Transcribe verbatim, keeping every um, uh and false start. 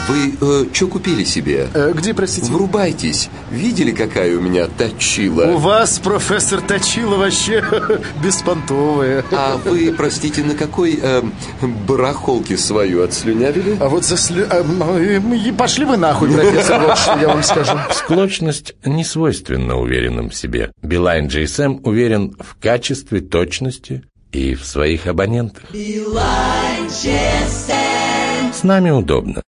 Вы э, что купили себе? Э, где, простите? Врубайтесь. Видели, какая у меня точила? У вас, профессор, точила вообще беспонтовая. А вы, простите, на какой э, барахолке свою отслюнявили? А вот за слю... а, пошли вы нахуй, профессор, вот что я вам скажу. Склочность не свойственна уверенным в себе. Билайн джи эс эм уверен в качестве, точности и в своих абонентах. Билайн джи эс эм. С нами удобно.